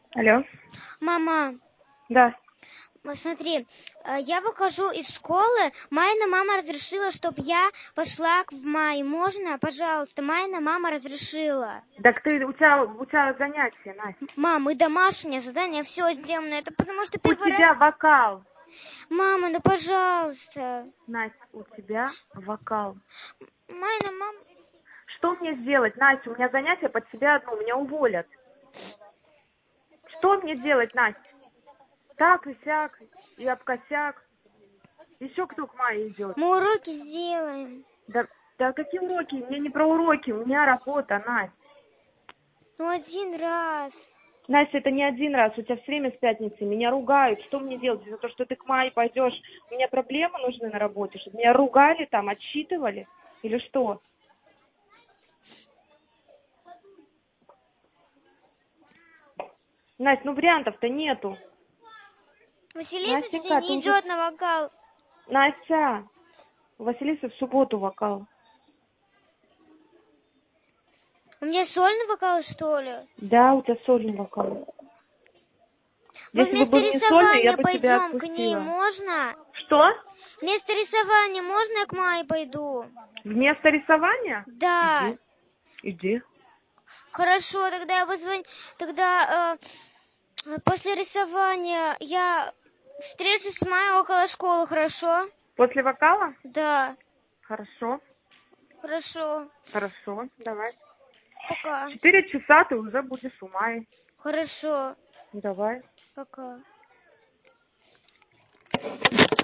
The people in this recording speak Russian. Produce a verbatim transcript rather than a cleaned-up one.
Алло. Мама, Да. смотри, я выхожу из школы, Майна мама разрешила, чтобы я пошла в май. Можно, пожалуйста? Майна мама разрешила. Так ты, у тебя, у тебя занятия, Настя. Мам, и домашнее задание все сделано. Это потому что У первый тебя раз... вокал. Мама, ну пожалуйста. Настя, у тебя вокал. Майна мама... Что мне сделать, Настя? У меня занятия под себя одну, меня уволят. Что мне делать, Настя? Так и сяк, и об косяк. Еще кто к Майе идет? Мы уроки сделаем. Да, да какие уроки? Мне не про уроки, у меня работа, Настя. Ну один раз. Настя, это не один раз, у тебя все время с пятницы. Меня ругают. Что мне делать? За то, что ты к Майе пойдешь, у меня проблемы нужны на работе, чтобы меня ругали там, отчитывали? Или что? Настя, ну вариантов-то нету. Василиса Настенька, сегодня ты не уже... идет на вокал. Настя, у Василисы в субботу вокал. У меня сольный вокал, что ли? Да, у тебя сольный вокал. Мы Если бы вместо был не сольный, я рисования бы тебя пойдем к ней, отпустила. можно? Что? Вместо рисования можно я к Майе пойду? Вместо рисования? Да. Иди. Иди. Хорошо, тогда я позвоню. Тогда э, после рисования я встречусь с Майей около школы, хорошо? После вокала? Да. Хорошо. Хорошо. Хорошо, давай. Пока. Четыре часа ты уже будешь у Майи. Хорошо. Давай. Пока.